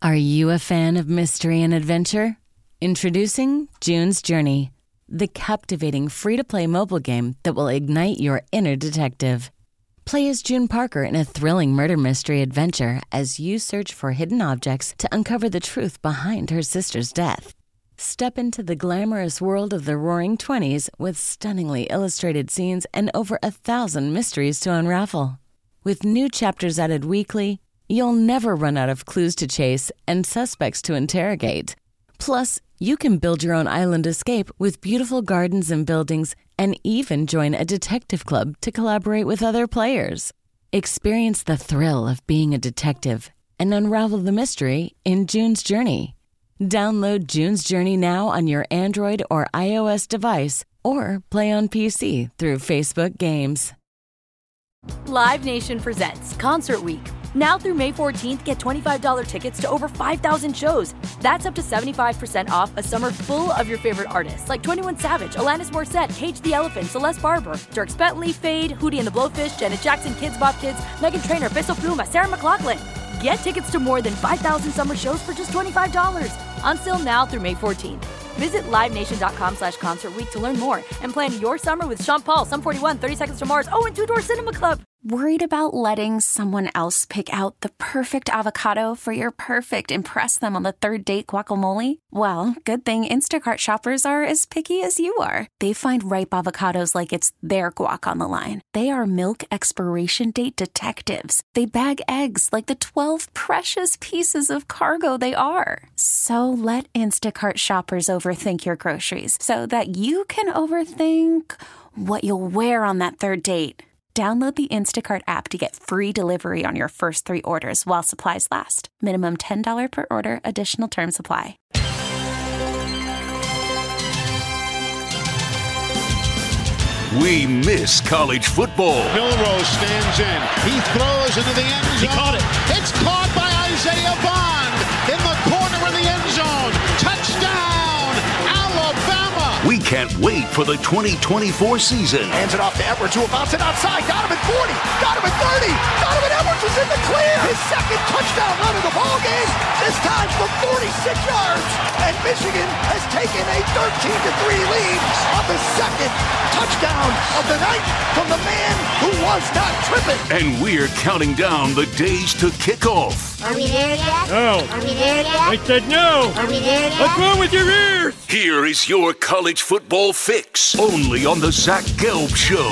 Are you a fan of mystery and adventure? Introducing June's Journey, the captivating free-to-play mobile game that will ignite your inner detective. Play as June Parker in a thrilling murder mystery adventure as you search for hidden objects to uncover the truth behind her sister's death. Step into the glamorous world of the Roaring Twenties with stunningly illustrated scenes and over 1,000 mysteries to unravel. With new chapters added weekly, you'll never run out of clues to chase and suspects to interrogate. Plus, you can build your own island escape with beautiful gardens and buildings and even join a detective club to collaborate with other players. Experience the thrill of being a detective and unravel the mystery in June's Journey. Download June's Journey now on your Android or iOS device or play on PC through Facebook Games. Live Nation presents Concert Week. Now through May 14th, get $25 tickets to over 5,000 shows. That's up to 75% off a summer full of your favorite artists like 21 Savage, Alanis Morissette, Cage the Elephant, Celeste Barber, Dierks Bentley, Fade, Hootie and the Blowfish, Janet Jackson, Kids Bop Kids, Meghan Trainor, Bissell Pluma, Sarah McLachlan. Get tickets to more than 5,000 summer shows for just $25. On sale now through May 14th. Visit LiveNation.com/Concert Week to learn more and plan your summer with Sean Paul, Sum 41, 30 Seconds to Mars, and Two Door Cinema Club. Worried about letting someone else pick out the perfect avocado for your perfect impress them on the third date guacamole? Well, good thing Instacart shoppers are as picky as you are. They find ripe avocados like it's their guac on the line. They are milk expiration date detectives. They bag eggs like the 12 precious pieces of cargo they are. So let Instacart shoppers overthink your groceries so that you can overthink what you'll wear on that third date. Download the Instacart app to get free delivery on your first 3 orders while supplies last. Minimum $10 per order. Additional terms apply. We miss college football. Milrose stands in. He throws into the end zone. He caught it. It's caught by Isaiah Bond in the corner of the end zone. Touchdown, Alabama. We can't wait for the 2024 season. Hands it off to Edwards, who will bounce it outside. Donovan 40, Donovan 30. Donovan Edwards is in the clear. His second touchdown run of the ball game. This time from 46 yards. And Michigan has taken a 13-3 lead on the second touchdown of the night from the man who was not tripping. And we're counting down the days to kick off. Are we there yet? No. Are we there yet? I said no. Are we there yet? What's wrong with your ears? Here is your college football fix, only on the Zach Gelb Show.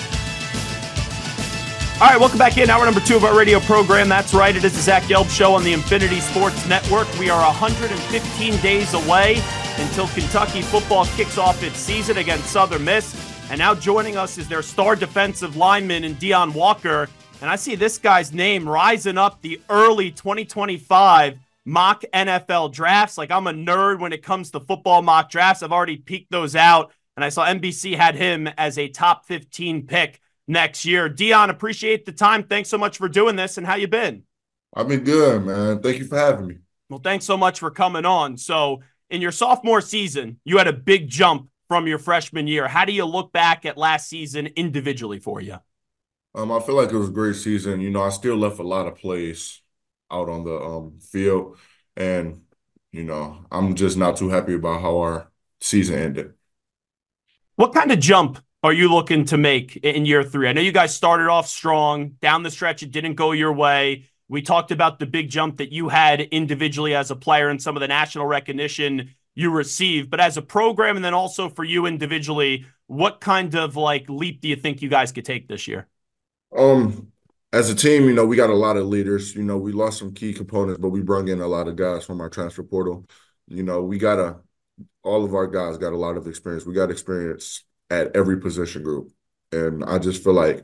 All right, welcome back in. Hour number 2 of our radio program. That's right, it is the Zach Gelb Show on the Infinity Sports Network. We are 115 days away until Kentucky football kicks off its season against Southern Miss. And now joining us is their star defensive lineman in Deion Walker. And I see this guy's name rising up the early 2025 mock NFL drafts. Like, I'm a nerd when it comes to football mock drafts. I've already peeked those out. And I saw NBC had him as a top 15 pick next year. Deion, appreciate the time. Thanks so much for doing this. And how you been? I've been good, man. Thank you for having me. Well, thanks so much for coming on. So in your sophomore season, you had a big jump from your freshman year. How do you look back at last season individually for you? I feel like it was a great season. You know, I still left a lot of plays out on the field. And, you know, I'm just not too happy about how our season ended. What kind of jump are you looking to make in year 3? I know you guys started off strong. Down the stretch, it didn't go your way. We talked about the big jump that you had individually as a player and some of the national recognition you received. But as a program and then also for you individually, what kind of leap do you think you guys could take this year? As a team, you know, we got a lot of leaders. You know, we lost some key components, but we brought in a lot of guys from our transfer portal. You know, all of our guys got a lot of experience. We got experience at every position group. And I just feel like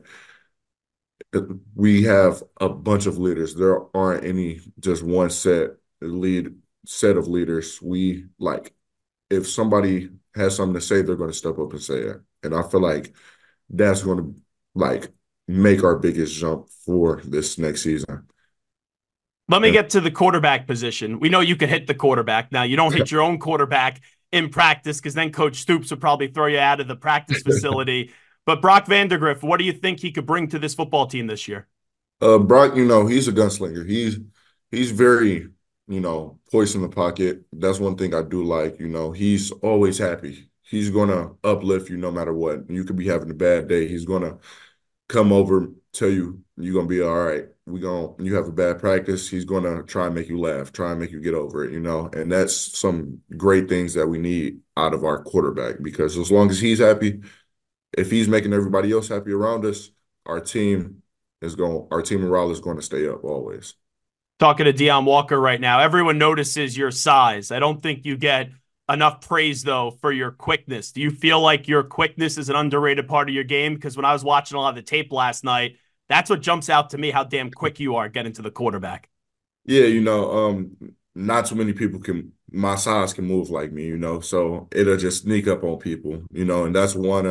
we have a bunch of leaders. There aren't any just one set of leaders. If somebody has something to say, they're going to step up and say it. And I feel like that's going to make our biggest jump for this next season. Let me get to the quarterback position. We know you can hit the quarterback. Now, you don't hit your own quarterback in practice because then Coach Stoops would probably throw you out of the practice facility. But Brock Vandagriff, what do you think he could bring to this football team this year? Brock, you know, he's a gunslinger. He's very poise in the pocket. That's one thing I do like. He's always happy. He's gonna uplift you no matter what. You could be having a bad day. He's gonna come over, tell you you're gonna be all right. You have a bad practice. He's gonna try and make you laugh, try and make you get over it. And that's some great things that we need out of our quarterback, because as long as he's happy, if he's making everybody else happy around us, our team morale is going to stay up always. Talking to Deone Walker right now, everyone notices your size. I don't think you get enough praise, though, for your quickness. Do you feel like your quickness is an underrated part of your game? Because when I was watching a lot of the tape last night, that's what jumps out to me, how damn quick you are getting to the quarterback. Yeah, not too many people my size can move like me, so it'll just sneak up on people, and that's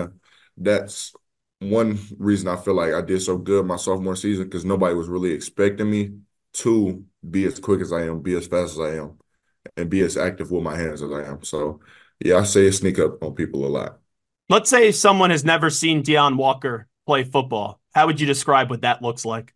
one reason I feel like I did so good my sophomore season, because nobody was really expecting me to be as quick as I am, be as fast as I am, and be as active with my hands as I am. So, yeah, I say it sneak up on people a lot. Let's say someone has never seen Deone Walker play football. How would you describe what that looks like?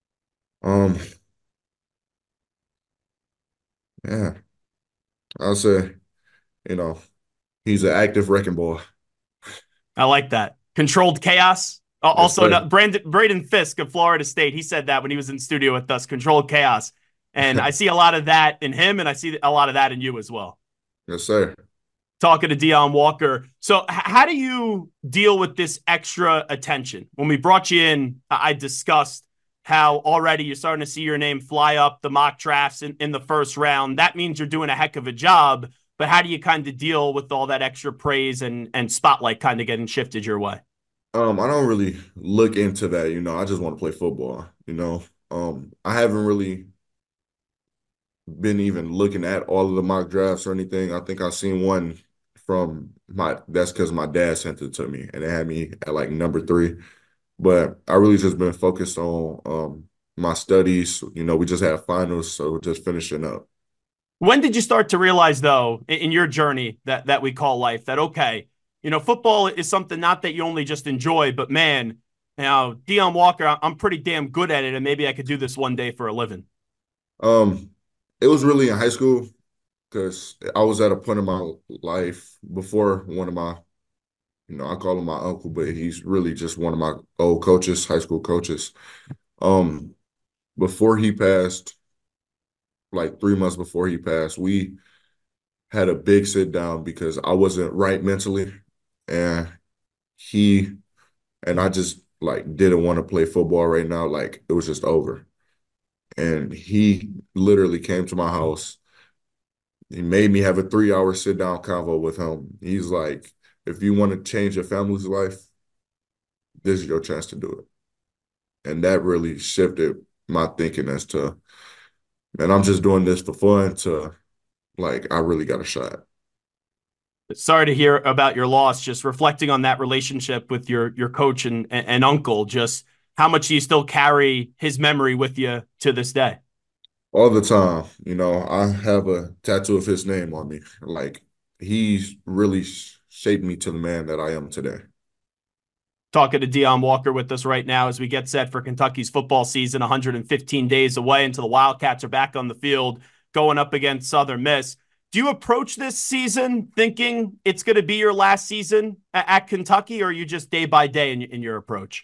Yeah, I'll say, he's an active wrecking ball. I like that. Controlled chaos. Also, Braden Fisk of Florida State, he said that when he was in studio with us, controlled chaos. And I see a lot of that in him, and I see a lot of that in you as well. Yes, sir. Talking to Deone Walker. So how do you deal with this extra attention? When we brought you in, I discussed how already you're starting to see your name fly up the mock drafts in the first round. That means you're doing a heck of a job. But how do you kind of deal with all that extra praise and spotlight kind of getting shifted your way? I don't really look into that. I just want to play football. I haven't really been even looking at all of the mock drafts or anything. I think I've seen one that's because my dad sent it to me, and it had me at like number 3. But I really just been focused on my studies. We just had finals, so just finishing up. When did you start to realize, though, in your journey that we call life, that, okay, football is something not that you only just enjoy, but man, Deone Walker, I'm pretty damn good at it, and maybe I could do this one day for a living? It was really in high school, because I was at a point in my life before one of my, I call him my uncle, but he's really just one of my old coaches, high school coaches. Before he passed, like 3 months before he passed, we had a big sit down because I wasn't right mentally, and I just like didn't want to play football right now. Like, it was just over. And he literally came to my house. He made me have a 3-hour sit down convo with him. He's like, if you want to change your family's life, this is your chance to do it. And that really shifted my thinking as to, man, I'm just doing this for fun, to like, I really got a shot. Sorry to hear about your loss. Just reflecting on that relationship with your coach and uncle, just how much do you still carry his memory with you to this day? All the time. I have a tattoo of his name on me. Like, he's really shaped me to the man that I am today. Talking to Deone Walker with us right now as we get set for Kentucky's football season, 115 days away until the Wildcats are back on the field going up against Southern Miss. Do you approach this season thinking it's going to be your last season at Kentucky, or are you just day by day in your approach?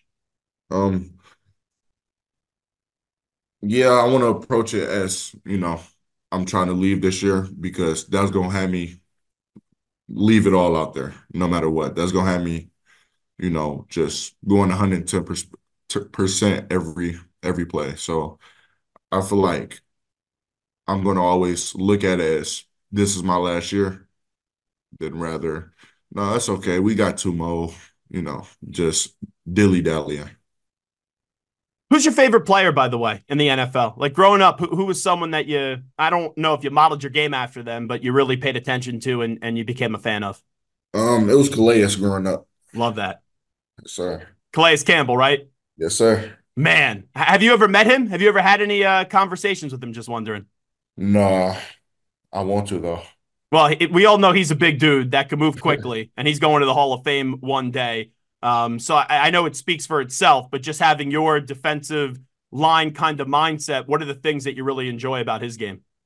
Yeah, I want to approach it as, I'm trying to leave this year, because that's going to have me leave it all out there, no matter what. That's going to have me, just going 110% every play. So I feel like I'm going to always look at it as, this is my last year, than rather, no, that's okay. We got 2 more, just dilly-dallying. Who's your favorite player, by the way, in the NFL? Like, growing up, who was someone that I don't know if you modeled your game after them, but you really paid attention to and you became a fan of? It was Calais growing up. Love that. Yes, sir. Calais Campbell, right? Yes, sir. Man, have you ever met him? Have you ever had any conversations with him? Just wondering. No, I want to, though. Well, we all know he's a big dude that can move quickly, and he's going to the Hall of Fame one day. So I know it speaks for itself, but just having your defensive line kind of mindset, what are the things that you really enjoy about his game?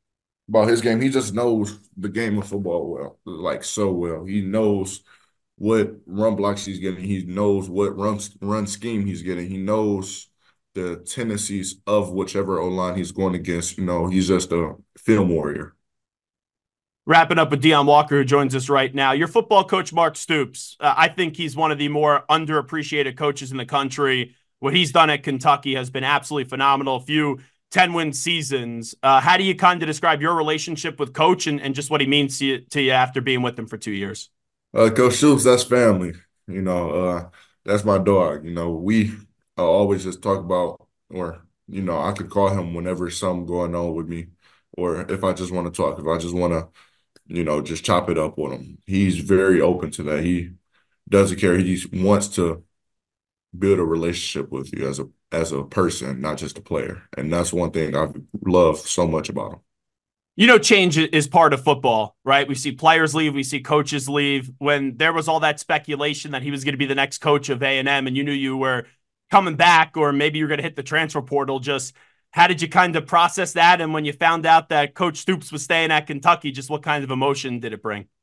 about his game. He just knows the game of football well, like so well. He knows what run blocks he's getting. He knows what run scheme he's getting. He knows the tendencies of whichever O-line he's going against. He's just a film warrior. Wrapping up with Deion Walker, who joins us right now. Your football coach, Mark Stoops. I think he's one of the more underappreciated coaches in the country. What he's done at Kentucky has been absolutely phenomenal. A few 10-win seasons. How do you kind of describe your relationship with Coach and just what he means to you after being with him for 2 years? Coach Stoops, that's family. That's my dog. We always just talk about, or, I could call him whenever something going on with me, or if I just want to talk, if I just want to, just chop it up with him. He's very open to that. He doesn't care. He wants to build a relationship with you as a person, not just a player. And that's one thing I love so much about him. Change is part of football, right? We see players leave, we see coaches leave. When there was all that speculation that he was going to be the next coach of A&M and you knew you were coming back or maybe you're going to hit the transfer portal, just how did you kind of process that? And when you found out that Coach Stoops was staying at Kentucky, just what kind of emotion did it bring?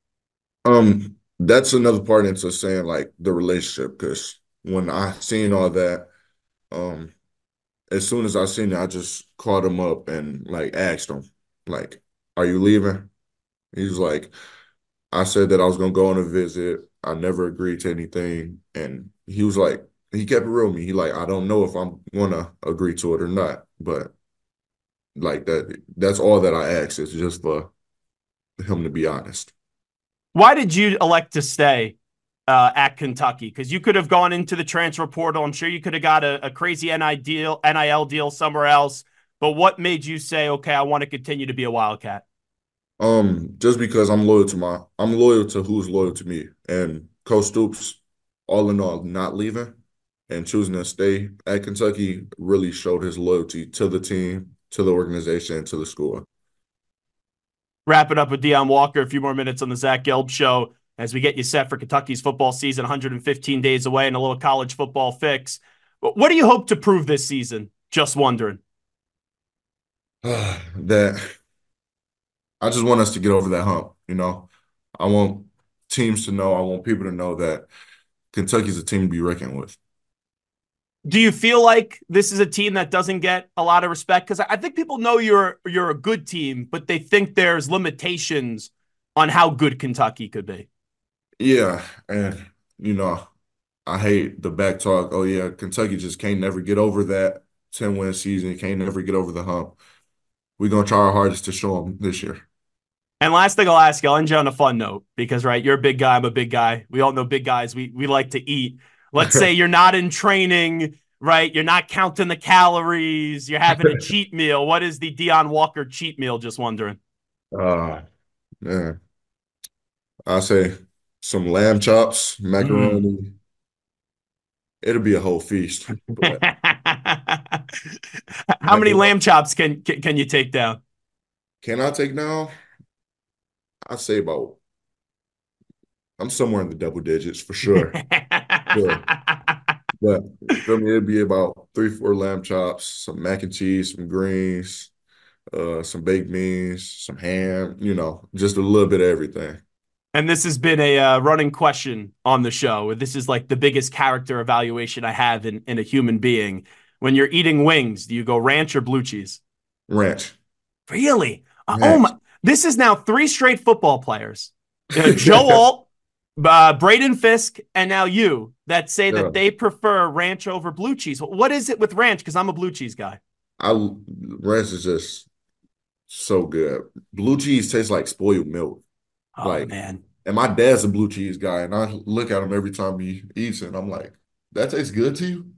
That's another part into saying like the relationship, because when I seen all that, as soon as I seen it, I just called him up and like asked him, like, are you leaving? He was like, I said that I was going to go on a visit. I never agreed to anything. And he was like, he kept it real with me. He like, I don't know if I'm going to agree to it or not. But like that's all that I asked, is just for him to be honest. Why did you elect to stay at Kentucky? Because you could have gone into the transfer portal. I'm sure you could have got a crazy NIL deal somewhere else. But what made you say, okay, I want to continue to be a Wildcat? Just because I'm loyal to who's loyal to me. And Coach Stoops, all in all, not leaving and choosing to stay at Kentucky really showed his loyalty to the team, to the organization, and to the school. Wrap it up with Deion Walker. A few more minutes on the Zach Gelb Show as we get you set for Kentucky's football season, 115 days away, and a little college football fix. What do you hope to prove this season? Just wondering. That I just want us to get over that hump. I want teams to know, I want people to know that Kentucky's a team to be reckoned with. Do you feel like this is a team that doesn't get a lot of respect? Because I think people know you're a good team, but they think there's limitations on how good Kentucky could be. Yeah, and, I hate the back talk. Oh, yeah, Kentucky just can't never get over that 10-win season, can't never get over the hump. We're going to try our hardest to show them this year. And last thing I'll ask you, I'll end you on a fun note, because, right, you're a big guy, I'm a big guy. We all know big guys, we like to eat. Let's say you're not in training, right? You're not counting the calories. You're having a cheat meal. What is the Deion Walker cheat meal? Just wondering. Yeah. I'll say some lamb chops, macaroni. It'll be a whole feast. How many lamb chops can you take down? Can I take down? I'd say I'm somewhere in the double digits for sure. Sure. But for me, it'd be about 3-4 lamb chops, some mac and cheese, some greens, some baked beans, some ham, just a little bit of everything. And this has been a running question on the show. This is like the biggest character evaluation I have in a human being. When you're eating wings, do you go ranch or blue cheese? Ranch. Really? Ranch. Oh my! This is now 3 straight football players. Joe Alt, Braden Fisk, and now you that say that they prefer ranch over blue cheese. What is it with ranch? Because I'm a blue cheese guy. Ranch is just so good. Blue cheese tastes like spoiled milk. Oh, man. And my dad's a blue cheese guy, and I look at him every time he eats it, and I'm like, that tastes good to you?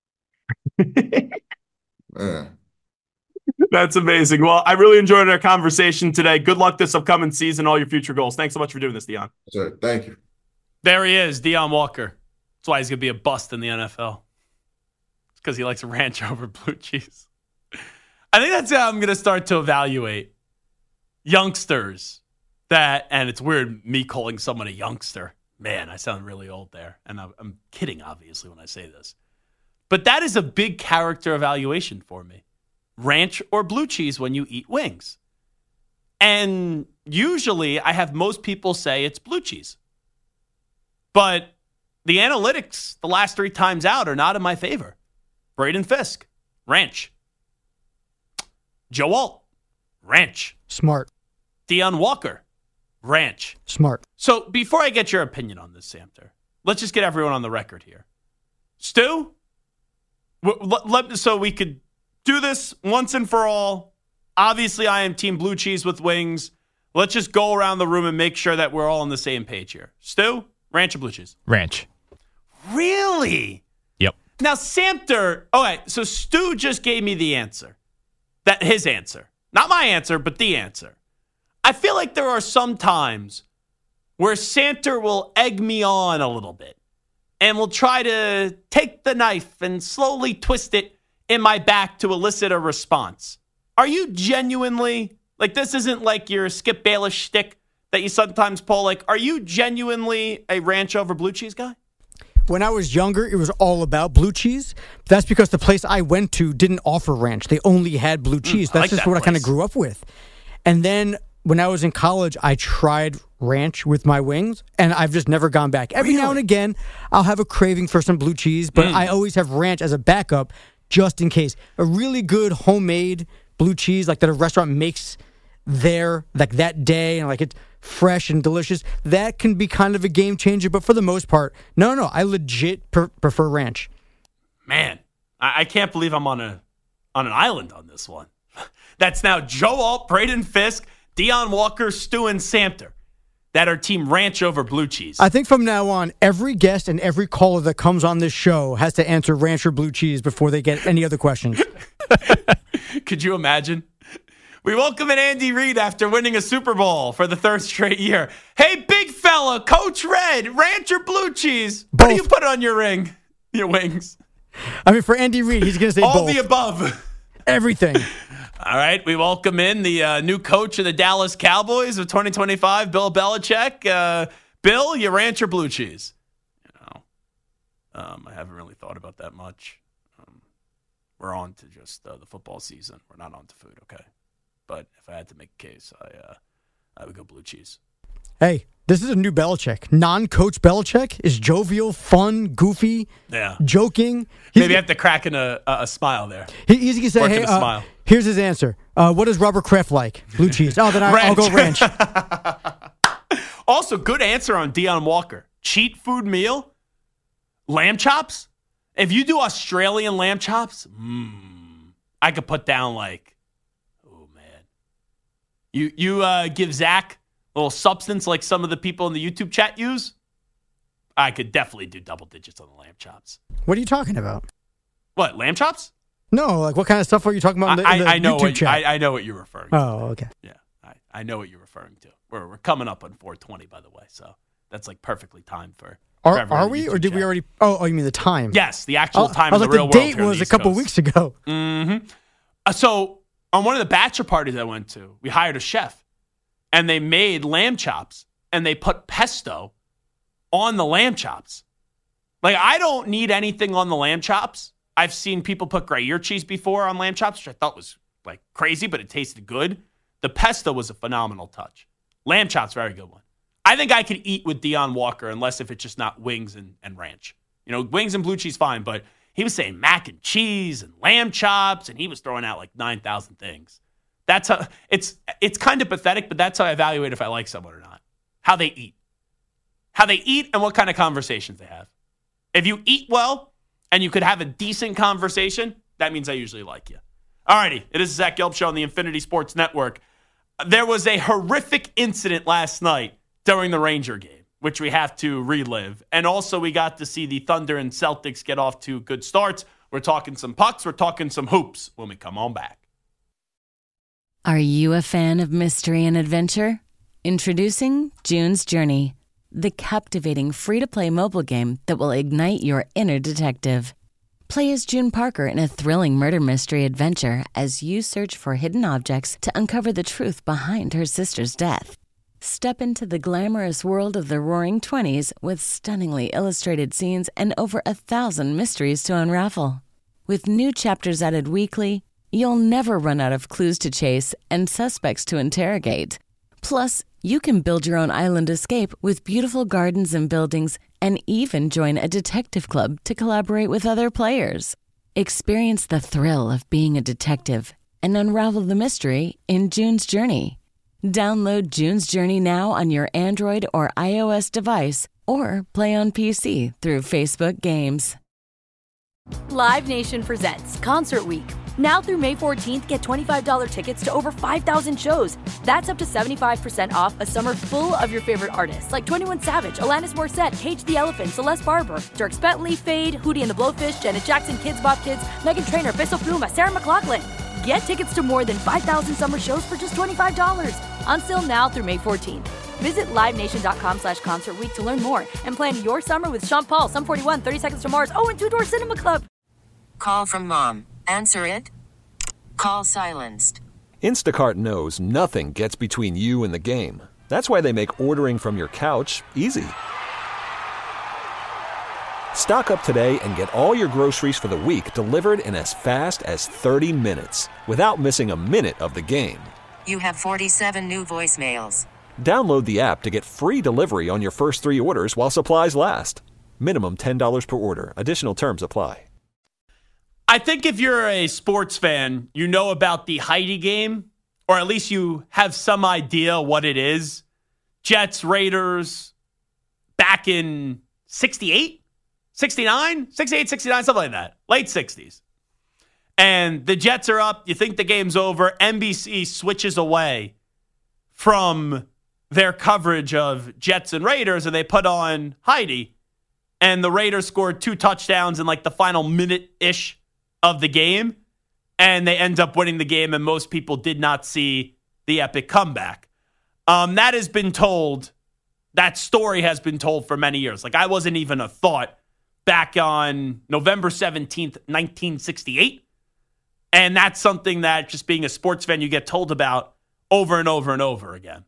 Man. That's amazing. Well, I really enjoyed our conversation today. Good luck this upcoming season, all your future goals. Thanks so much for doing this, Deion. Sure, thank you. There he is, Deion Walker. That's why he's going to be a bust in the NFL. It's because he likes ranch over blue cheese. I think that's how I'm going to start to evaluate youngsters and it's weird me calling someone a youngster. Man, I sound really old there. And I'm kidding, obviously, when I say this. But that is a big character evaluation for me. Ranch or blue cheese when you eat wings. And usually I have most people say it's blue cheese. But the analytics the last 3 times out are not in my favor. Braden Fisk, ranch. Joe Alt, ranch. Smart. Deion Walker, ranch. Smart. So before I get your opinion on this, Samter, let's just get everyone on the record here. Stu, so we could do this once and for all. Obviously, I am team blue cheese with wings. Let's just go around the room and make sure that we're all on the same page here. Stu, ranch or blue cheese? Ranch. Really? Yep. Now, Samter, okay, so Stu just gave me the answer. His answer. Not my answer, but the answer. I feel like there are some times where Samter will egg me on a little bit and will try to take the knife and slowly twist it in my back to elicit a response. Are you genuinely, like this isn't like your Skip Bayless shtick that you sometimes pull, like are you genuinely a ranch over blue cheese guy? When I was younger, it was all about blue cheese. That's because the place I went to didn't offer ranch. They only had blue cheese. That's just what I kind of grew up with. And then when I was in college, I tried ranch with my wings, and I've just never gone back. Every now and again, I'll have a craving for some blue cheese, but I always have ranch as a backup just in case. A really good homemade blue cheese, like that a restaurant makes there, like that day, and like it's fresh and delicious, that can be kind of a game changer. But for the most part, no, I legit prefer ranch. Man, I can't believe I'm on an island on this one. That's now Joe Alt, Braden Fisk, Deion Walker, Stu, and Samter that are team ranch over blue cheese. I think from now on, every guest and every caller that comes on this show has to answer ranch or blue cheese before they get any other questions. Could you imagine? We welcome in Andy Reid after winning a Super Bowl for the 3rd straight year. Hey, big fella, Coach Red, ranch or blue cheese? Both. What do you put on your wings? I mean, for Andy Reid, he's going to say all both. the above. Everything. All right, we welcome in the new coach of the Dallas Cowboys of 2025, Bill Belichick. Bill, you ranch or blue cheese? I haven't really thought about that much. We're on to just the football season. We're not on to food, okay? But if I had to make a case, I would go blue cheese. Hey, this is a new Belichick. Non-coach Belichick is jovial, fun, goofy, joking. Maybe I have to crack in a smile there. He's going to say, hey, here's his answer. What does Robert Kraft like? Blue cheese. Oh, then I'll go ranch. Also, good answer on Deion Walker. Cheat food meal? Lamb chops? If you do Australian lamb chops, I could put down like, oh, man. You give Zach a little substance like some of the people in the YouTube chat use, I could definitely do double digits on the lamb chops. What are you talking about? What, lamb chops? No, like what kind of stuff are you talking about in the YouTube chat? I know what you're referring to. Oh, okay. Yeah, I know what you're referring to. We're coming up on 420, by the way, so that's like perfectly timed for Are we, or did chat. we already? Oh, you mean the time? Yes, the actual time of the real world. The date was a couple weeks ago. Mm-hmm. So on one of the bachelor parties I went to, we hired a chef, and they made lamb chops, and they put pesto on the lamb chops. Like, I don't need anything on the lamb chops. I've seen people put Gruyere cheese before on lamb chops, which I thought was like crazy, but it tasted good. The pesto was a phenomenal touch. Lamb chops, very good one. I think I could eat with Deion Walker unless if it's just not wings and ranch. You know, wings and blue cheese, fine, but he was saying mac and cheese and lamb chops, and he was throwing out like 9,000 things. That's how it's kind of pathetic, but that's how I evaluate if I like someone or not. How they eat. How they eat and what kind of conversations they have. If you eat well and you could have a decent conversation, that means I usually like you. All righty, it is the Zach Gelb Show on the Infinity Sports Network. There was a horrific incident last night during the Ranger game, which we have to relive. And also we got to see the Thunder and Celtics get off to good starts. We're talking some pucks. We're talking some hoops when we come on back. Are you a fan of mystery and adventure? Introducing June's Journey, the captivating free-to-play mobile game that will ignite your inner detective. Play as June Parker in a thrilling murder mystery adventure as you search for hidden objects to uncover the truth behind her sister's death. Step into the glamorous world of the Roaring '20s with stunningly illustrated scenes and over 1,000 mysteries to unravel. With new chapters added weekly, you'll never run out of clues to chase and suspects to interrogate. Plus, you can build your own island escape with beautiful gardens and buildings and even join a detective club to collaborate with other players. Experience the thrill of being a detective and unravel the mystery in June's Journey. Download June's Journey now on your Android or iOS device or play on PC through Facebook Games. Live Nation presents Concert Week. Now through May 14th, get $25 tickets to over 5,000 shows. That's up to 75% off a summer full of your favorite artists like 21 Savage, Alanis Morissette, Cage the Elephant, Celeste Barber, Dierks Bentley, Fade, Hootie and the Blowfish, Janet Jackson, Kidz Bop Kids, Meghan Trainor, Bissell Pluma, Sarah McLachlan. Get tickets to more than 5,000 summer shows for just $25. Until now through May 14th. Visit LiveNation.com/Concert Week to learn more and plan your summer with Sean Paul, Sum 41, 30 Seconds to Mars, and Two Door Cinema Club. Call from mom. Answer it. Call silenced. Instacart knows nothing gets between you and the game. That's why they make ordering from your couch easy. Stock up today and get all your groceries for the week delivered in as fast as 30 minutes without missing a minute of the game. You have 47 new voicemails. Download the app to get free delivery on your first 3 orders while supplies last. Minimum $10 per order. Additional terms apply. I think if you're a sports fan, you know about the Heidi game, or at least you have some idea what it is. Jets, Raiders, back in 68, 69, 68, 69, something like that. Late 60s. And the Jets are up. You think the game's over. NBC switches away from their coverage of Jets and Raiders, and they put on Heidi. And the Raiders scored 2 touchdowns in like the final minute-ish of the game, and they end up winning the game, and most people did not see the epic comeback. That has been told, that story has been told for many years. Like, I wasn't even a thought back on November 17th, 1968, and that's something that, just being a sports fan, you get told about over and over and over again.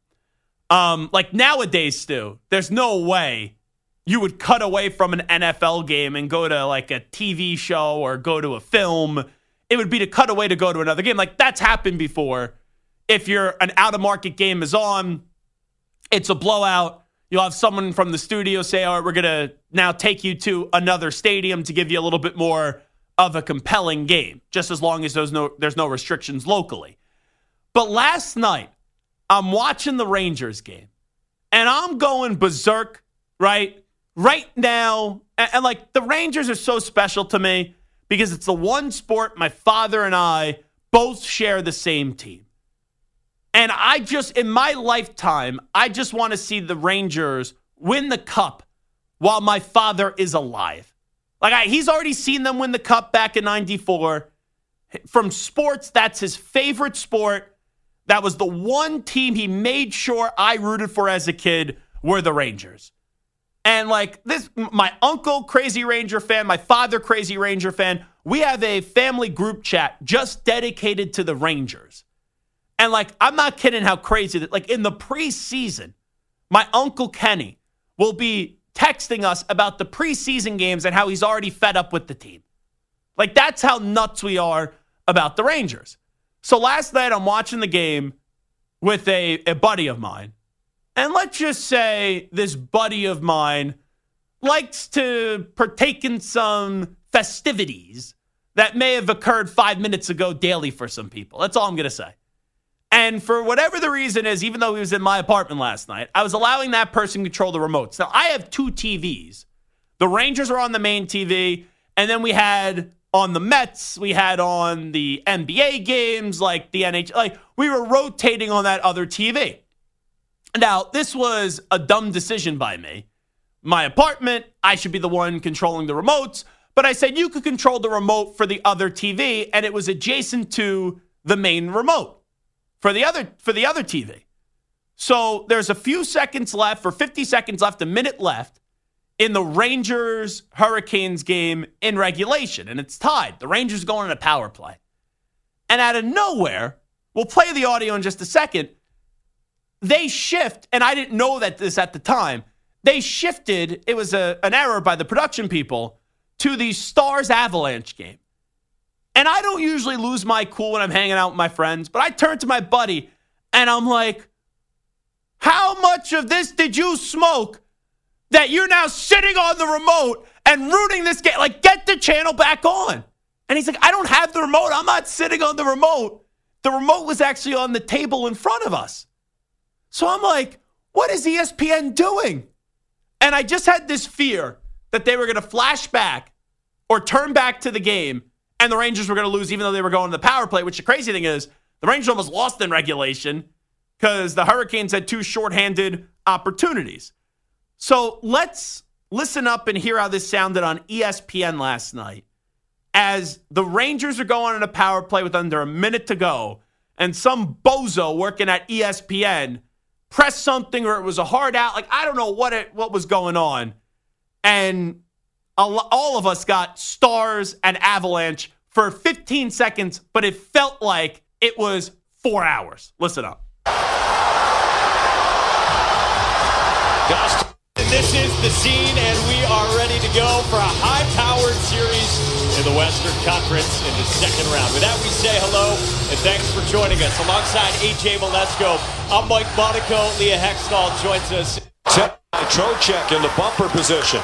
Like nowadays, Stu, there's no way you would cut away from an NFL game and go to like a TV show or go to a film. It would be to cut away to go to another game. Like that's happened before. If you're an out-of-market game is on, it's a blowout. You'll have someone from the studio say, all right, we're going to now take you to another stadium to give you a little bit more of a compelling game, just as long as there's no restrictions locally. But last night, I'm watching the Rangers game, and I'm going berserk, right now. And like the Rangers are so special to me because it's the one sport my father and I both share the same team. And I just, in my lifetime, I just want to see the Rangers win the cup while my father is alive. Like he's already seen them win the cup back in 94. From sports, that's his favorite sport. That was the one team he made sure I rooted for as a kid were the Rangers. And like this, my uncle, crazy Ranger fan, my father, crazy Ranger fan, we have a family group chat just dedicated to the Rangers. And like, I'm not kidding how crazy that, like in the preseason, my Uncle Kenny will be texting us about the preseason games and how he's already fed up with the team. Like that's how nuts we are about the Rangers. So last night I'm watching the game with a buddy of mine. And let's just say this buddy of mine likes to partake in some festivities that may have occurred 5 minutes ago daily for some people. That's all I'm going to say. And for whatever the reason is, even though he was in my apartment last night, I was allowing that person to control the remotes. Now, I have 2 TVs. The Rangers are on the main TV, and then we had on the Mets, we had on the NBA games, like the NHL. Like we were rotating on that other TV. Now, this was a dumb decision by me. My apartment, I should be the one controlling the remotes, but I said you could control the remote for the other TV, and it was adjacent to the main remote for the other TV. So there's a few seconds left, or 50 seconds left, a minute left in the Rangers-Hurricanes game in regulation, and it's tied. The Rangers are going in a power play. And out of nowhere, we'll play the audio in just a second, they shift, and I didn't know that this at the time, they shifted, it was an error by the production people, to the Stars-Avalanche game. And I don't usually lose my cool when I'm hanging out with my friends, but I turned to my buddy and I'm like, how much of this did you smoke that you're now sitting on the remote and rooting this game? Like, get the channel back on. And he's like, I don't have the remote. I'm not sitting on the remote. The remote was actually on the table in front of us. So I'm like, what is ESPN doing? And I just had this fear that they were going to flash back or turn back to the game and the Rangers were going to lose even though they were going to the power play, which the crazy thing is the Rangers almost lost in regulation because the Hurricanes had 2 shorthanded opportunities. So let's listen up and hear how this sounded on ESPN last night as the Rangers are going on a power play with under a minute to go and some bozo working at ESPN pressed something or it was a hard out. Like, I don't know what was going on. And all of us got Stars and Avalanche for 15 seconds, but it felt like it was 4 hours. Listen up. This is the scene, and we are ready to go for a high-powered series in the Western Conference in the second round. With that, we say hello, and thanks for joining us. Alongside AJ Malesko, I'm Mike Monaco. Leah Hextall joins us. Trocheck in the bumper position.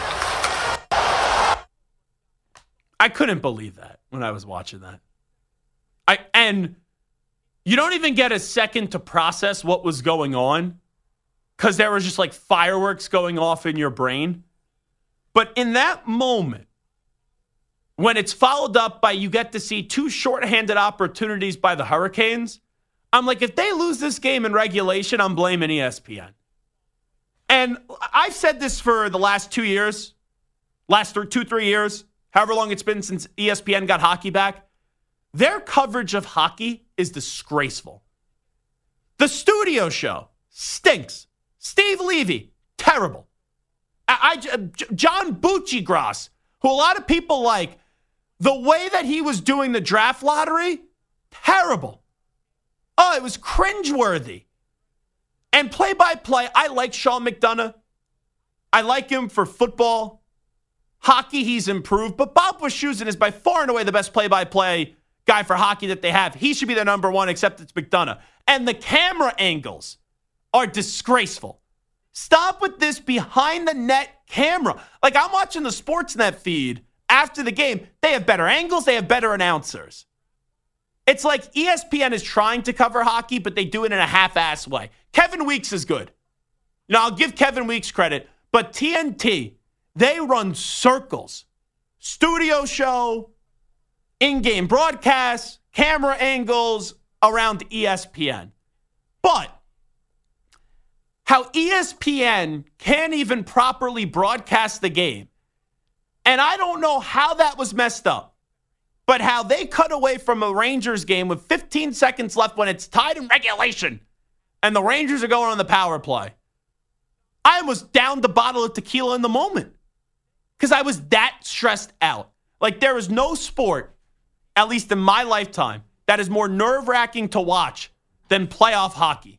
I couldn't believe that when I was watching that. And you don't even get a second to process what was going on because there was just like fireworks going off in your brain. But in that moment, when it's followed up by you get to see 2 shorthanded opportunities by the Hurricanes, I'm like, if they lose this game in regulation, I'm blaming ESPN. And I've said this for the last 2 years, last 2-3 years, however long it's been since ESPN got hockey back. Their coverage of hockey is disgraceful. The studio show stinks. Steve Levy, terrible. John Buccigross, who a lot of people like, the way that he was doing the draft lottery, terrible. Oh, it was cringeworthy. And play-by-play, I like Sean McDonough. I like him for football. Hockey, he's improved. But Bob Wischusen is by far and away the best play-by-play guy for hockey that they have. He should be their number one, except it's McDonough. And the camera angles are disgraceful. Stop with this behind-the-net camera. Like, I'm watching the Sportsnet feed after the game. They have better angles. They have better announcers. It's like ESPN is trying to cover hockey, but they do it in a half-ass way. Kevin Weeks is good. Now, I'll give Kevin Weeks credit, but TNT, they run circles. Studio show, in-game broadcasts, camera angles around ESPN. But how ESPN can't even properly broadcast the game, and I don't know how that was messed up, but how they cut away from a Rangers game with 15 seconds left when it's tied in regulation, and the Rangers are going on the power play. I was down the bottle of tequila in the moment because I was that stressed out. Like, there is no sport, at least in my lifetime, that is more nerve-wracking to watch than playoff hockey.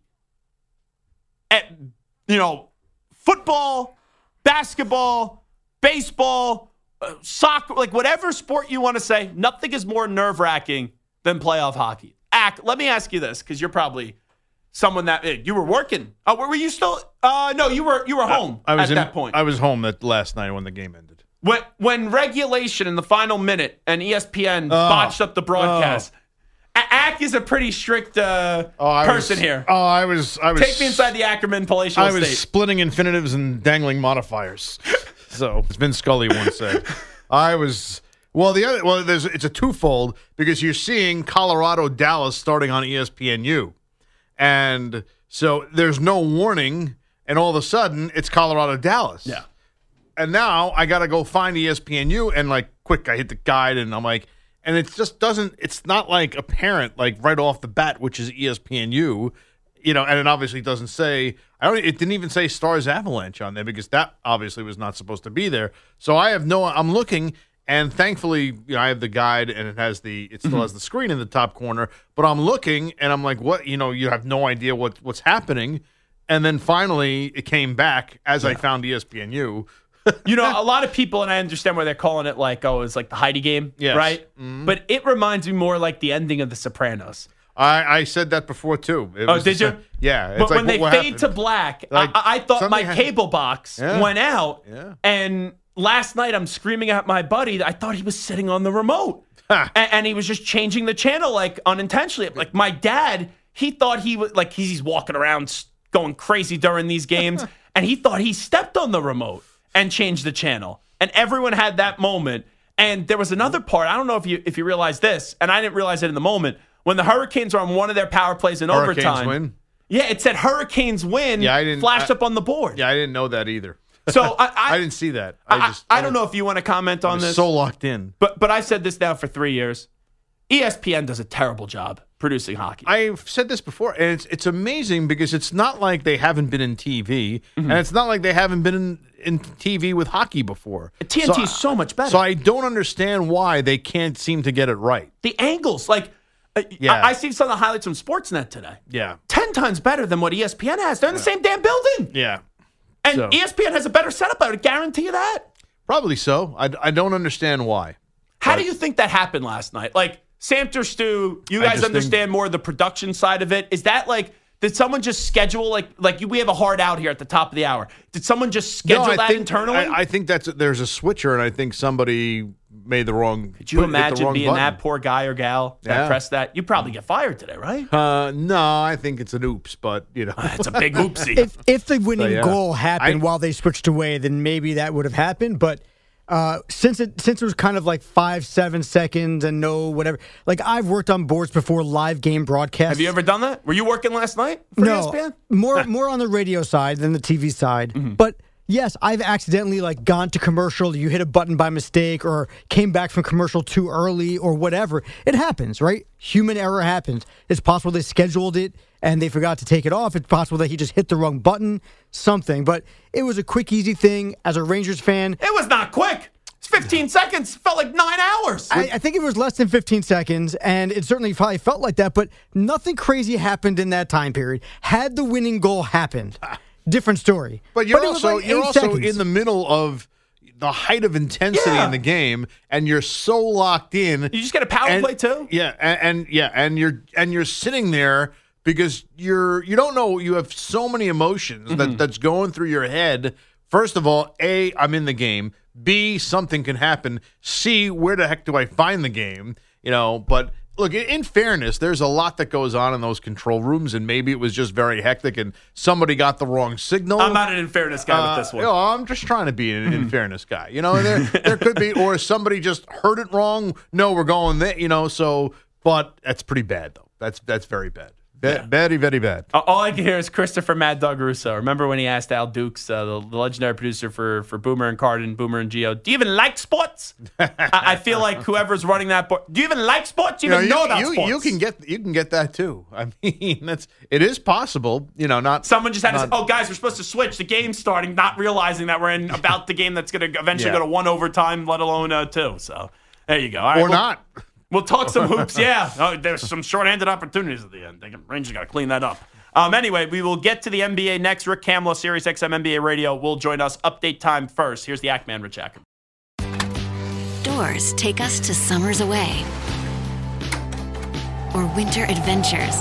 Football, basketball, baseball, soccer, like whatever sport you want to say, nothing is more nerve-wracking than playoff hockey. Let me ask you this, because you're probably someone that you were working. Oh, were you still? No, you were home at that point. I was home last night when the game ended. When regulation in the final minute and ESPN botched up the broadcast. Ack is a pretty strict person here. I was. Take me inside the Ackerman palatial estate. I was splitting infinitives and dangling modifiers. So, as Vin Scully once said, I was. It's a twofold because you're seeing Colorado Dallas starting on ESPNU, and so there's no warning, and all of a sudden it's Colorado Dallas. Yeah. And now I got to go find ESPNU, and quick, I hit the guide, and I'm like. And it just doesn't, it's not apparent, right off the bat, which is ESPNU, and it obviously doesn't say, it didn't even say Stars Avalanche on there because that obviously was not supposed to be there. So I'm looking, and thankfully, I have the guide and it still has the screen in the top corner, but I'm looking and I'm like, what, you have no idea what's happening. And then finally it came back as I found ESPNU. You know, a lot of people, and I understand why they're calling it like, oh, it's like the Heidi game, Yes. right? Mm-hmm. But it reminds me more like the ending of The Sopranos. I said that before, too. Did you? Yeah. But like, when they fade to black, Like, I thought my something cable box went out. Yeah. And last night I'm screaming at my buddy. I thought he was sitting on the remote. And he was just changing the channel like unintentionally. Like my dad, he thought he was like he's walking around going crazy during these games. And he thought he stepped on the remote and changed the channel. And everyone had that moment. And there was another part. I don't know if you realize this, and I didn't realize it in the moment. When the Hurricanes are on one of their power plays in Hurricanes overtime. win? Yeah, it said Hurricanes win. Yeah, flashed up on the board. Yeah, I didn't know that either. So I didn't see that. I don't know if you want to comment on this. So locked in. But I've said this now for 3 years. ESPN does a terrible job producing hockey. I've said this before, and it's amazing because it's not like they haven't been in TV, and it's not like they haven't been in TV with hockey before. TNT is so much better. So I don't understand why they can't seem to get it right. The angles, like, I see some of the highlights from Sportsnet today. Yeah. 10 times better than what ESPN has. They're in the same damn building. Yeah. And ESPN has a better setup. I would guarantee you that. Probably so. I don't understand why. How do you think that happened last night? Like, Samter Stu, you guys understand more of the production side of it. Is that like, did someone just schedule, we have a hard out here at the top of the hour. Did someone just schedule that internally? I think there's a switcher, and I think somebody made the wrong. Could you imagine being button. that poor guy or gal that pressed that? You'd probably get fired today, right? No, I think it's an oops, but it's a big oopsie. If the winning goal happened while they switched away, then maybe that would have happened. But since it was kind of like 5-7 seconds and no whatever, like I've worked on boards before, live game broadcasts. Have you ever done that? Were you working last night for ESPN? more on the radio side than the TV side, but. Yes, I've accidentally gone to commercial, you hit a button by mistake or came back from commercial too early or whatever. It happens, right? Human error happens. It's possible they scheduled it and they forgot to take it off. It's possible that he just hit the wrong button, something. But it was a quick, easy thing. As a Rangers fan... It was not quick. It's 15 seconds. Felt like 9 hours. I think it was less than 15 seconds, and it certainly probably felt like that, but nothing crazy happened in that time period. Had the winning goal happened... Different story. But you're also in the middle of the height of intensity in the game, and you're so locked in. You just get a power play too. Yeah, and you're sitting there because you don't know. You have so many emotions that's going through your head. First of all, A, I'm in the game. B, something can happen. C, where the heck do I find the game? But. Look, in fairness, there's a lot that goes on in those control rooms, and maybe it was just very hectic and somebody got the wrong signal. I'm not an in fairness guy with this one. I'm just trying to be an in fairness guy. There could be, or somebody just heard it wrong. No, we're going there, but that's pretty bad, though. That's very bad. Very, very bad. All I can hear is Christopher Mad Dog Russo. Remember when he asked Al Dukes, the legendary producer for Boomer and Carden, Boomer and Geo, do you even like sports? I feel like whoever's running that board, do you even like sports? Do you even know about sports? You can get that too. I mean, it is possible. Not someone just had to say, "Oh, guys, we're supposed to switch. The game's starting," not realizing that we're in about the game that's going to eventually go to 1 overtime, let alone 2. So there you go. All right, not. We'll talk some hoops, there's some short-handed opportunities at the end. Rangers got to clean that up. Anyway, we will get to the NBA next. Rick Kamla, Sirius XM NBA Radio, will join us. Update time first. Here's the Ackman, Rich Acker. Doors take us to summers away or winter adventures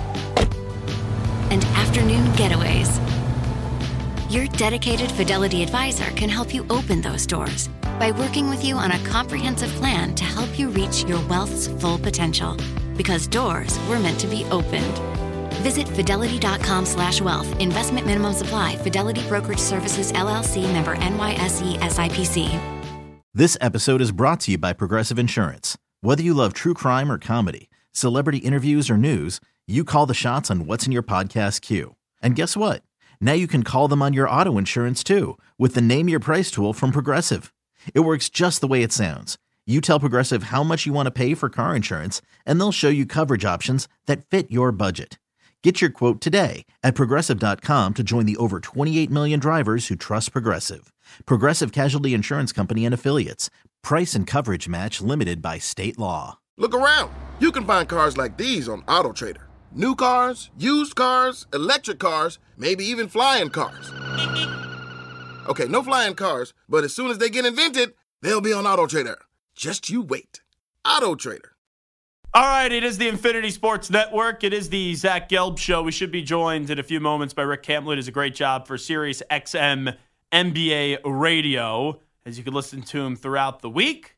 and afternoon getaways. Your dedicated Fidelity advisor can help you open those doors by working with you on a comprehensive plan to help you reach your wealth's full potential. Because doors were meant to be opened. Visit Fidelity.com/wealth. Investment minimum supply. Fidelity Brokerage Services, LLC, member NYSE SIPC. This episode is brought to you by Progressive Insurance. Whether you love true crime or comedy, celebrity interviews or news, you call the shots on what's in your podcast queue. And guess what? Now you can call them on your auto insurance too with the Name Your Price tool from Progressive. It works just the way it sounds. You tell Progressive how much you want to pay for car insurance, and they'll show you coverage options that fit your budget. Get your quote today at Progressive.com to join the over 28 million drivers who trust Progressive. Progressive Casualty Insurance Company and Affiliates. Price and coverage match limited by state law. Look around. You can find cars like these on AutoTrader. New cars, used cars, electric cars, maybe even flying cars. Okay, no flying cars, but as soon as they get invented, they'll be on AutoTrader. Just you wait. AutoTrader. All right, it is the Infinity Sports Network. It is the Zach Gelb Show. We should be joined in a few moments by Rick Camley. He does a great job for Sirius XM NBA Radio, as you can listen to him throughout the week.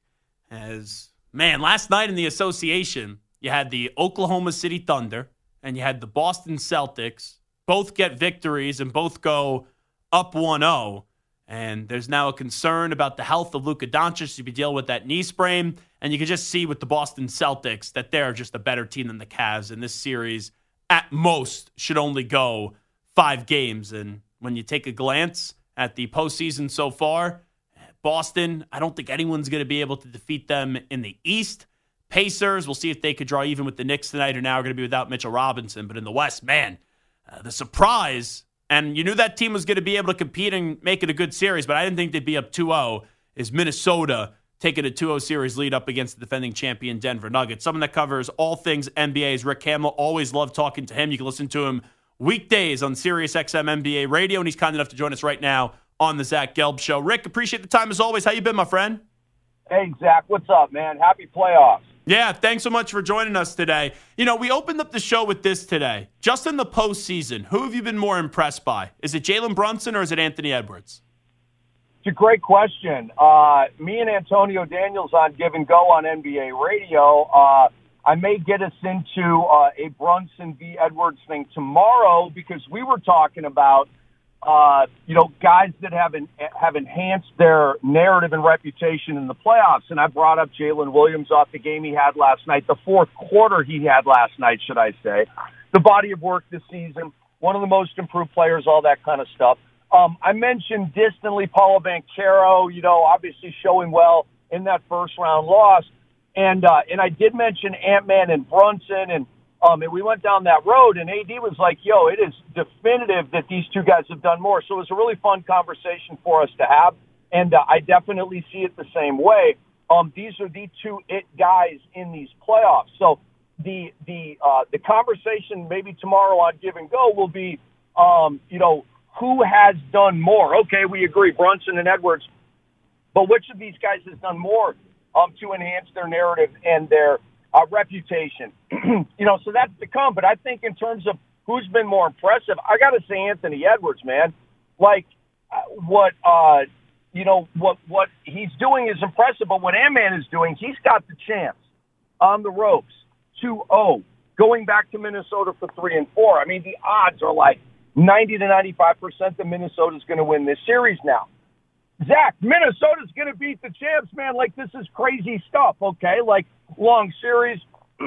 Last night in the association, you had the Oklahoma City Thunder and you had the Boston Celtics both get victories and both go up 1-0. And there's now a concern about the health of Luka Doncic to be dealing with that knee sprain. And you can just see with the Boston Celtics that they're just a better team than the Cavs. And this series, at most, should only go 5 games. And when you take a glance at the postseason so far, Boston, I don't think anyone's going to be able to defeat them in the East. Pacers, we'll see if they could draw even with the Knicks tonight, who now are going to be without Mitchell Robinson. But in the West, man, the surprise, and you knew that team was going to be able to compete and make it a good series, but I didn't think they'd be up 2-0, is Minnesota taking a 2-0 series lead up against the defending champion Denver Nuggets. Someone that covers all things NBA is Rick Camley. Always love talking to him. You can listen to him weekdays on Sirius XM NBA Radio, and he's kind enough to join us right now on the Zach Gelb Show. Rick, appreciate the time as always. How you been, my friend? Hey, Zach, what's up, man? Happy playoffs. Yeah, thanks so much for joining us today. You know, we opened up the show with this today. Just in the postseason, who have you been more impressed by? Is it Jalen Brunson or is it Anthony Edwards? It's a great question. Me and Antonio Daniels on Give and Go on NBA Radio, I may get us into a Brunson v. Edwards thing tomorrow because we were talking about guys that have enhanced their narrative and reputation in the playoffs. And I brought up Jalen Williams off the game he had last night, the fourth quarter he had last night, should I say. The body of work this season, one of the most improved players, all that kind of stuff. I mentioned distantly Paolo Banchero, obviously showing well in that first-round loss. And I did mention Ant-Man and Brunson, and we went down that road, and AD was like, yo, it is definitive that these two guys have done more. So it was a really fun conversation for us to have, and I definitely see it the same way. These are the two it guys in these playoffs. So the conversation maybe tomorrow on Give and Go will be, who has done more? Okay, we agree, Brunson and Edwards, but which of these guys has done more to enhance their narrative and their reputation? So that's to come. But I think in terms of who's been more impressive, I got to say Anthony Edwards, man. Like what he's doing is impressive, but what Ant-Man is doing, he's got the chance on the ropes, 2-0, going back to Minnesota for 3 and 4. I mean, the odds are like 90 to 95% that Minnesota's going to win this series now. Zach, Minnesota's going to beat the champs, man. Like, this is crazy stuff, okay? Like, long series,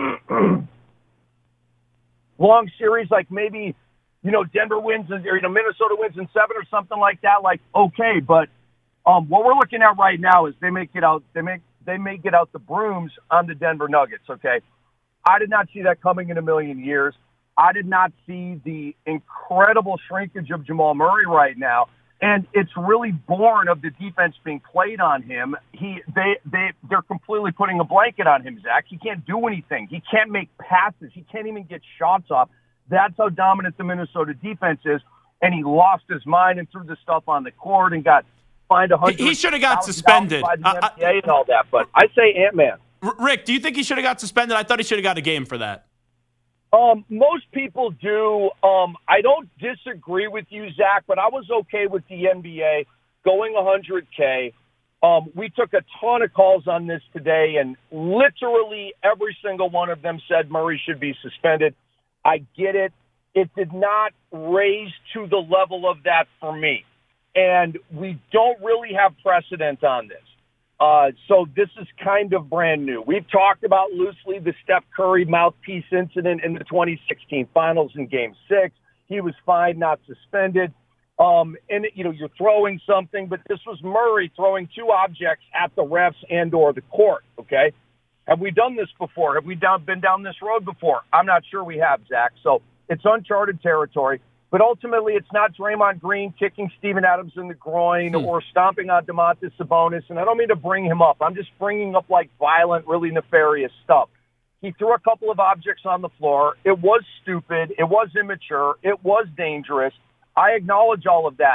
like maybe, Denver wins, or, Minnesota wins in 7 or something like that. Like, okay, but what we're looking at right now is they may get out the brooms on the Denver Nuggets, okay? I did not see that coming in a million years. I did not see the incredible shrinkage of Jamal Murray right now. And it's really born of the defense being played on him. They're completely putting a blanket on him, Zach. He can't do anything. He can't make passes. He can't even get shots off. That's how dominant the Minnesota defense is. And he lost his mind and threw the stuff on the court and got fined $100,000. He should have got suspended by the NBA and all that. But I say Ant-Man. Rick, do you think he should have got suspended? I thought he should have got a game for that. Most people do. I don't disagree with you, Zach, but I was okay with the NBA going 100K. We took a ton of calls on this today, and literally every single one of them said Murray should be suspended. I get it. It did not raise to the level of that for me. And we don't really have precedent on this. So this is kind of brand new. We've talked about loosely the Steph Curry mouthpiece incident in the 2016 finals in Game 6. He was fined, not suspended. You're throwing something, but this was Murray throwing 2 objects at the refs and or the court, okay? Have we done this before? Have we been down this road before? I'm not sure we have, Zach. So it's uncharted territory. But ultimately, it's not Draymond Green kicking Steven Adams in the groin or stomping on Domantas Sabonis. And I don't mean to bring him up. I'm just bringing up, like, violent, really nefarious stuff. He threw a couple of objects on the floor. It was stupid. It was immature. It was dangerous. I acknowledge all of that.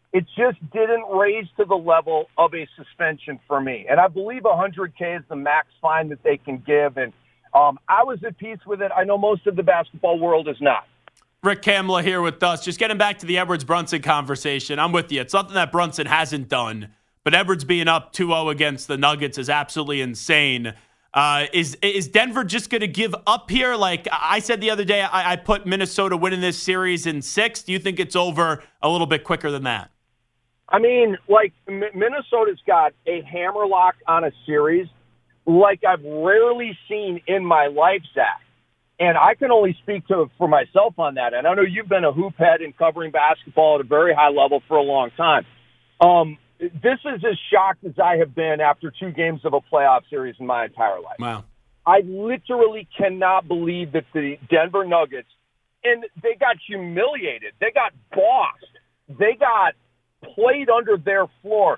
it just didn't raise to the level of a suspension for me. And I believe 100K is the max fine that they can give. And I was at peace with it. I know most of the basketball world is not. Rick Kamla here with us. Just getting back to the Edwards-Brunson conversation. I'm with you. It's something that Brunson hasn't done. But Edwards being up 2-0 against the Nuggets is absolutely insane. Is Denver just going to give up here? Like I said the other day, I put Minnesota winning this series in 6. Do you think it's over a little bit quicker than that? I mean, like, Minnesota's got a hammerlock on a series like I've rarely seen in my life, Zach. And I can only speak for myself on that. And I know you've been a hoop head and covering basketball at a very high level for a long time. This is as shocked as I have been after 2 games of a playoff series in my entire life. Wow. I literally cannot believe that the Denver Nuggets, and they got humiliated. They got bossed. They got played under their floor.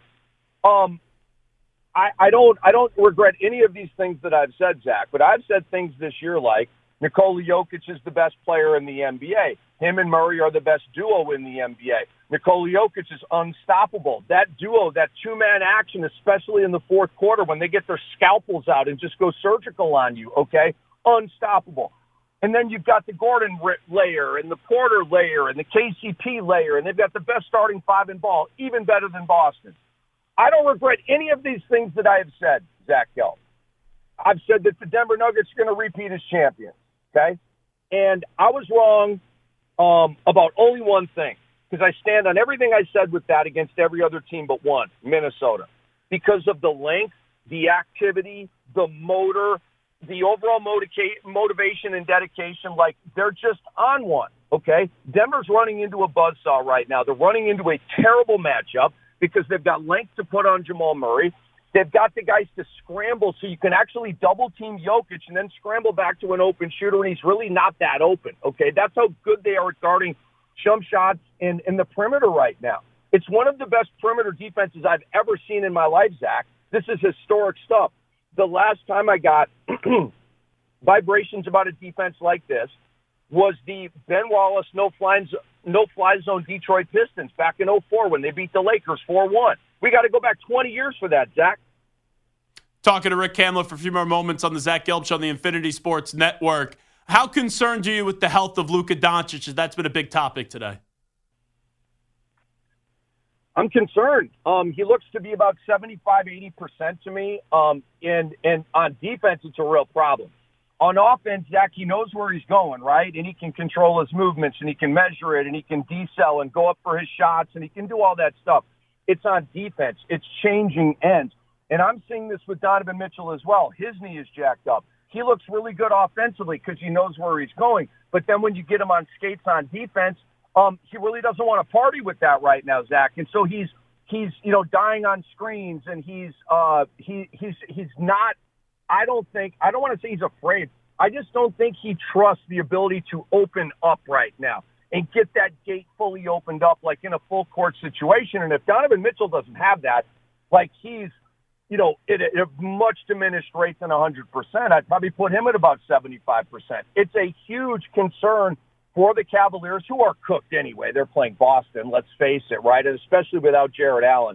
I don't regret any of these things that I've said, Zach, but I've said things this year like Nikola Jokic is the best player in the NBA. Him and Murray are the best duo in the NBA. Nikola Jokic is unstoppable. That duo, that two-man action, especially in the fourth quarter when they get their scalpels out and just go surgical on you, okay? Unstoppable. And then you've got the Gordon layer and the Porter layer and the KCP layer, and they've got the best starting 5 in ball, even better than Boston. I don't regret any of these things that I have said, Zach Gelb. I've said that the Denver Nuggets are going to repeat as champions, okay? And I was wrong about only one thing, because I stand on everything I said with that against every other team but one, Minnesota. Because of the length, the activity, the motor, the overall motivation and dedication, like they're just on one, okay? Denver's running into a buzzsaw right now. They're running into a terrible matchup because they've got length to put on Jamal Murray. They've got the guys to scramble so you can actually double-team Jokic and then scramble back to an open shooter, and he's really not that open, okay? That's how good they are at guarding jump shots in the perimeter right now. It's one of the best perimeter defenses I've ever seen in my life, Zach. This is historic stuff. The last time I got vibrations about a defense like this was the Ben Wallace no-fly zone Detroit Pistons back in 2004 when they beat the Lakers 4-1. We got to go back 20 years for that, Zach. Talking to Rick Kamla for a few more moments on the Zach Gelb Show on the Infinity Sports Network. How concerned are you with the health of Luka Doncic? That's been a big topic today. I'm concerned. He looks to be about 75-80% to me. And on defense, it's a real problem. On offense, Zach, he knows where he's going, right? And he can control his movements, and he can measure it, and he can decel and go up for his shots, and he can do all that stuff. It's on defense. It's changing ends. And I'm seeing this with Donovan Mitchell as well. His knee is jacked up. He looks really good offensively because he knows where he's going. But then when you get him on skates on defense, he really doesn't want to party with that right now, Zach. And so he's dying on screens, and he's not. I don't want to say he's afraid. I just don't think he trusts the ability to open up right now and get that gate fully opened up like in a full court situation. And if Donovan Mitchell doesn't have that, like he's, at a much diminished rate than 100%, I'd probably put him at about 75%. It's a huge concern for the Cavaliers, who are cooked anyway. They're playing Boston, let's face it, right? And especially without Jared Allen.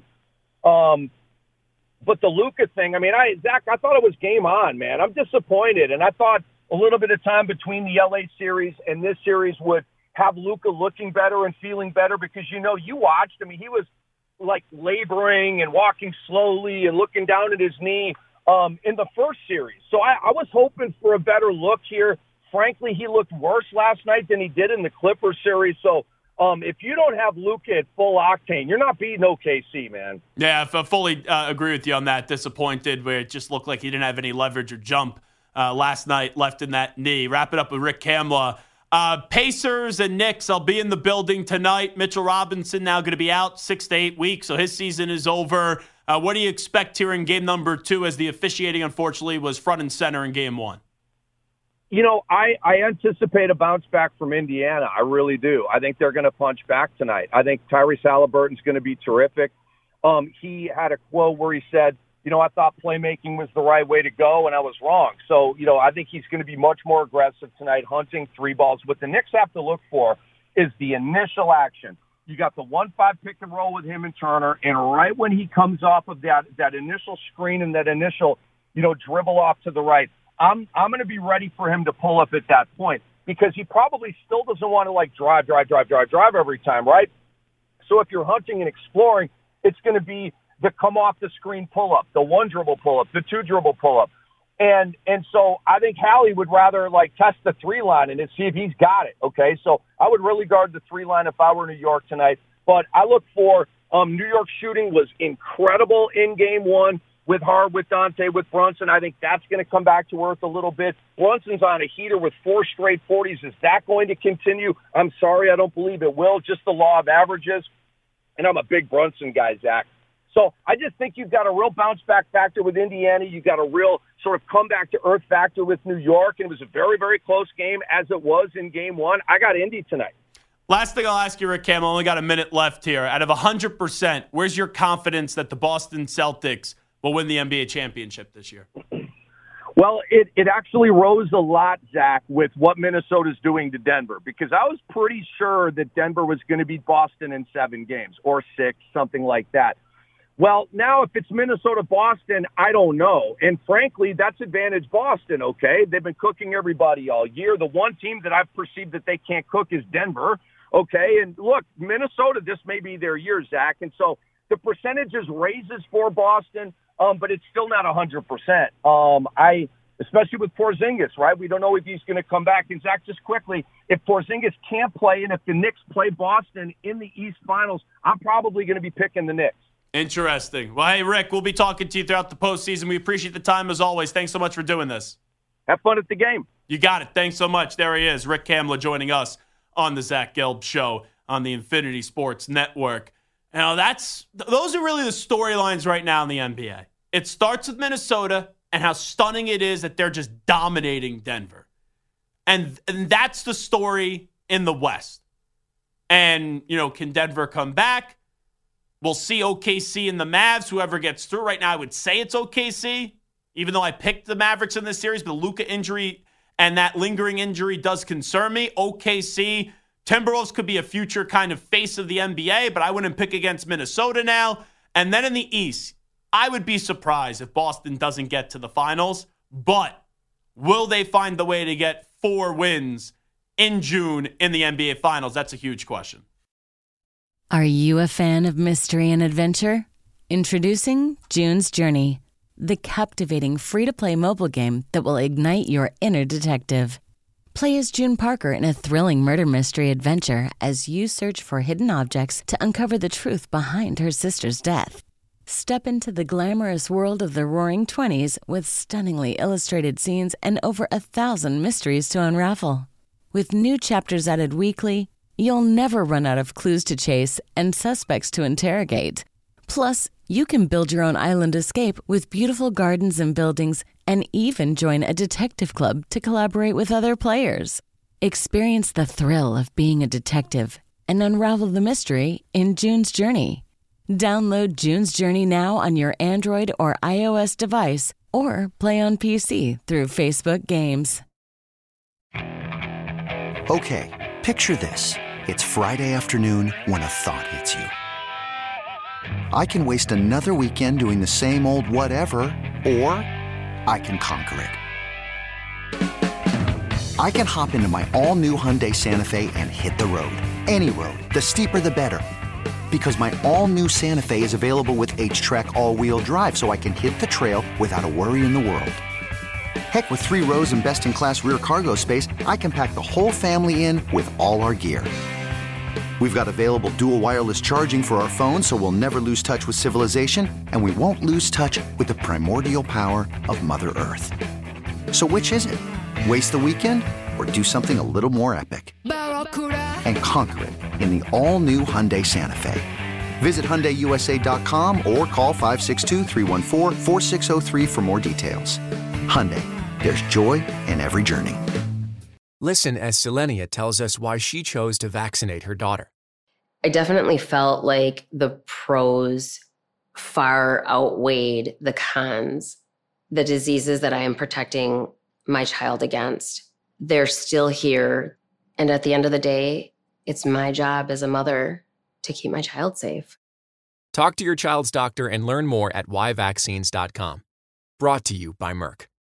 But the Luka thing, Zach, I thought it was game on, man. I'm disappointed. And I thought a little bit of time between the LA series and this series would have Luka looking better and feeling better because, you watched. He was like laboring and walking slowly and looking down at his knee in the first series. So I was hoping for a better look here. Frankly, he looked worse last night than he did in the Clippers series. So if you don't have Luka at full octane, you're not beating OKC, man. Yeah, I fully agree with you on that. Disappointed where it just looked like he didn't have any leverage or jump last night left in that knee. Wrap it up with Rick Kamla. Pacers and Knicks, I'll be in the building tonight. Mitchell Robinson now going to be out 6 to 8 weeks, so his season is over. What do you expect here in game number 2 as the officiating, unfortunately, was front and center in game 1? I anticipate a bounce back from Indiana. I really do. I think they're going to punch back tonight. I think Tyrese Halliburton's going to be terrific. He had a quote where he said, I thought playmaking was the right way to go, and I was wrong. So, I think he's going to be much more aggressive tonight, hunting 3 balls. What the Knicks have to look for is the initial action. You got the 1-5 pick and roll with him and Turner, and right when he comes off of that initial screen and that initial, dribble off to the right, I'm going to be ready for him to pull up at that point because he probably still doesn't want to drive every time, right? So if you're hunting and exploring, it's going to be the come off the screen pull up, the 1 dribble pull up, the 2 dribble pull up. And so I think Hallie would rather test the 3 line and see if he's got it. Okay. So I would really guard the 3 line if I were New York tonight, but I look for, New York shooting was incredible in game 1 with Hard, with Dante, with Brunson. I think that's going to come back to earth a little bit. Brunson's on a heater with 4 straight 40s. Is that going to continue? I'm sorry. I don't believe it will. Just the law of averages. And I'm a big Brunson guy, Zach. So I just think you've got a real bounce-back factor with Indiana. You've got a real sort of comeback-to-earth factor with New York. And it was a very, very close game, as it was in Game 1. I got Indy tonight. Last thing I'll ask you, Rick Campbell, only got a minute left here. Out of 100%, where's your confidence that the Boston Celtics will win the NBA championship this year? Well, it actually rose a lot, Zach, with what Minnesota's doing to Denver, because I was pretty sure that Denver was going to beat Boston in 7 games or 6, something like that. Well, now if it's Minnesota-Boston, I don't know. And frankly, that's advantage Boston, okay? They've been cooking everybody all year. The one team that I've perceived that they can't cook is Denver, okay? And look, Minnesota, this may be their year, Zach. And so the percentages raises for Boston, but it's still not 100%. Especially with Porzingis, right? We don't know if he's going to come back. And Zach, just quickly, if Porzingis can't play and if the Knicks play Boston in the East Finals, I'm probably going to be picking the Knicks. Interesting. Well, hey, Rick, we'll be talking to you throughout the postseason. We appreciate the time as always. Thanks so much for doing this. Have fun at the game. You got it. Thanks so much. There he is, Rick Kamla, joining us on the Zach Gelb Show on the Infinity Sports Network. Now, those are really the storylines right now in the NBA. It starts with Minnesota and how stunning it is that they're just dominating Denver. And that's the story in the West. And, can Denver come back? We'll see OKC and the Mavs, whoever gets through. Right now, I would say it's OKC, even though I picked the Mavericks in this series. But the Luka injury and that lingering injury does concern me. OKC, Timberwolves could be a future kind of face of the NBA, but I wouldn't pick against Minnesota now. And then in the East, I would be surprised if Boston doesn't get to the finals. But will they find the way to get 4 wins in June in the NBA Finals? That's a huge question. Are you a fan of mystery and adventure? Introducing June's Journey, the captivating free-to-play mobile game that will ignite your inner detective. Play as June Parker in a thrilling murder mystery adventure as you search for hidden objects to uncover the truth behind her sister's death. Step into the glamorous world of the Roaring 20s with stunningly illustrated scenes and over 1,000 mysteries to unravel. With new chapters added weekly, you'll never run out of clues to chase and suspects to interrogate. Plus, you can build your own island escape with beautiful gardens and buildings and even join a detective club to collaborate with other players. Experience the thrill of being a detective and unravel the mystery in June's Journey. Download June's Journey now on your Android or iOS device or play on PC through Facebook Games. Okay, picture this. It's Friday afternoon when a thought hits you. I can waste another weekend doing the same old whatever, or I can conquer it. I can hop into my all-new Hyundai Santa Fe and hit the road. Any road. The steeper, the better. Because my all-new Santa Fe is available with H-Track all-wheel drive, so I can hit the trail without a worry in the world. Heck, with 3 rows and best-in-class rear cargo space, I can pack the whole family in with all our gear. We've got available dual wireless charging for our phones, so we'll never lose touch with civilization, and we won't lose touch with the primordial power of Mother Earth. So which is it? Waste the weekend or do something a little more epic? And conquer it in the all-new Hyundai Santa Fe. Visit HyundaiUSA.com or call 562-314-4603 for more details. Hyundai, there's joy in every journey. Listen as Selenia tells us why she chose to vaccinate her daughter. I definitely felt like the pros far outweighed the cons. The diseases that I am protecting my child against, they're still here. And at the end of the day, it's my job as a mother to keep my child safe. Talk to your child's doctor and learn more at whyvaccines.com. Brought to you by Merck.